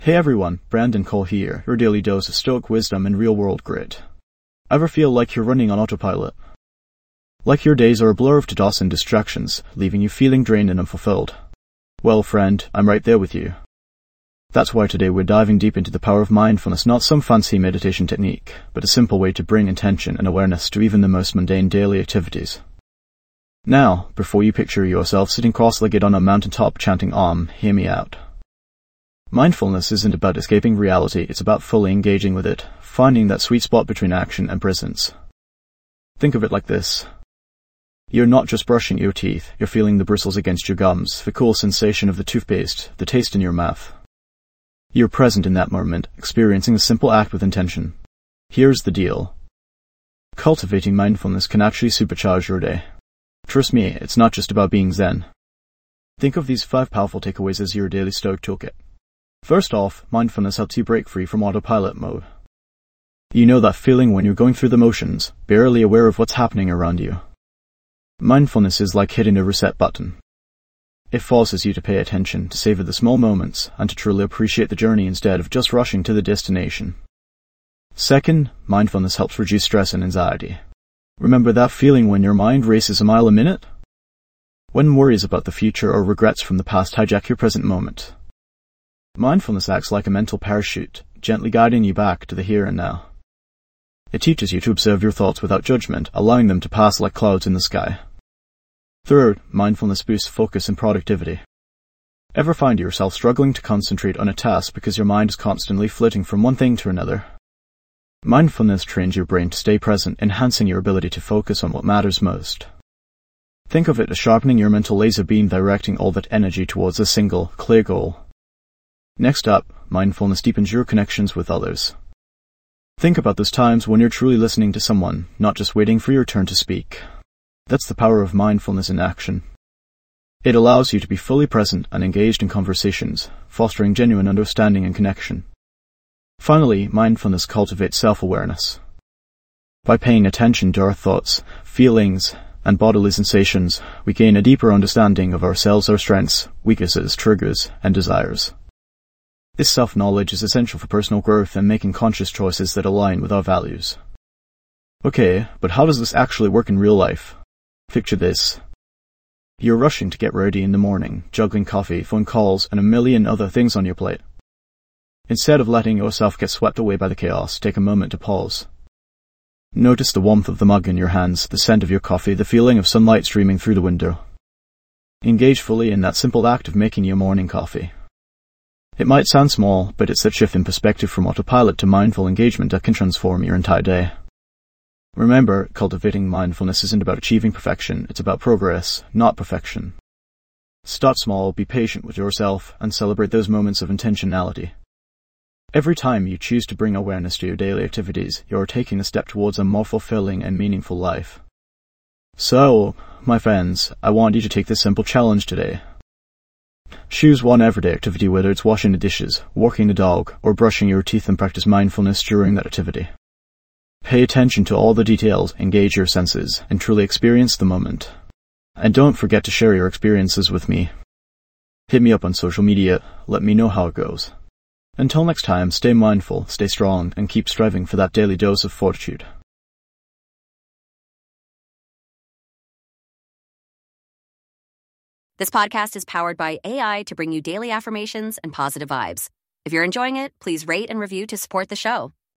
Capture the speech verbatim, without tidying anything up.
Hey everyone, Brandon Cole here, your daily dose of stoic wisdom and real-world grit. Ever feel like you're running on autopilot? Like your days are a blur of to-dos and distractions, leaving you feeling drained and unfulfilled? Well, friend, I'm right there with you. That's why today we're diving deep into the power of mindfulness, not some fancy meditation technique, but a simple way to bring intention and awareness to even the most mundane daily activities. Now, before you picture yourself sitting cross-legged on a mountaintop chanting Om, hear me out. Mindfulness isn't about escaping reality, it's about fully engaging with it, finding that sweet spot between action and presence. Think of it like this. You're not just brushing your teeth, you're feeling the bristles against your gums, the cool sensation of the toothpaste, the taste in your mouth. You're present in that moment, experiencing a simple act with intention. Here's the deal. Cultivating mindfulness can actually supercharge your day. Trust me, it's not just about being zen. Think of these five powerful takeaways as your daily stoic toolkit. First off, mindfulness helps you break free from autopilot mode. You know that feeling when you're going through the motions, barely aware of what's happening around you. Mindfulness is like hitting a reset button. It forces you to pay attention, to savor the small moments, and to truly appreciate the journey instead of just rushing to the destination. Second, mindfulness helps reduce stress and anxiety. Remember that feeling when your mind races a mile a minute? When worries about the future or regrets from the past hijack your present moment. Mindfulness acts like a mental parachute, gently guiding you back to the here and now. It teaches you to observe your thoughts without judgment, allowing them to pass like clouds in the sky. Third, mindfulness boosts focus and productivity. Ever find yourself struggling to concentrate on a task because your mind is constantly flitting from one thing to another? Mindfulness trains your brain to stay present, enhancing your ability to focus on what matters most. Think of it as sharpening your mental laser beam, directing all that energy towards a single, clear goal. Next up, mindfulness deepens your connections with others. Think about those times when you're truly listening to someone, not just waiting for your turn to speak. That's the power of mindfulness in action. It allows you to be fully present and engaged in conversations, fostering genuine understanding and connection. Finally, mindfulness cultivates self-awareness. By paying attention to our thoughts, feelings, and bodily sensations, we gain a deeper understanding of ourselves, our strengths, weaknesses, triggers, and desires. This self-knowledge is essential for personal growth and making conscious choices that align with our values. Okay, but how does this actually work in real life? Picture this. You're rushing to get ready in the morning, juggling coffee, phone calls, and a million other things on your plate. Instead of letting yourself get swept away by the chaos, take a moment to pause. Notice the warmth of the mug in your hands, the scent of your coffee, the feeling of sunlight streaming through the window. Engage fully in that simple act of making your morning coffee. It might sound small, but it's that shift in perspective from autopilot to mindful engagement that can transform your entire day. Remember, cultivating mindfulness isn't about achieving perfection, it's about progress, not perfection. Start small, be patient with yourself, and celebrate those moments of intentionality. Every time you choose to bring awareness to your daily activities, you're taking a step towards a more fulfilling and meaningful life. So, my friends, I want you to take this simple challenge today. Choose one everyday activity, whether it's washing the dishes, walking the dog, or brushing your teeth, and practice mindfulness during that activity. Pay attention to all the details, engage your senses, and truly experience the moment. And don't forget to share your experiences with me. Hit me up on social media, let me know how it goes. Until next time, stay mindful, stay strong, and keep striving for that daily dose of fortitude. This podcast is powered by A I to bring you daily affirmations and positive vibes. If you're enjoying it, please rate and review to support the show.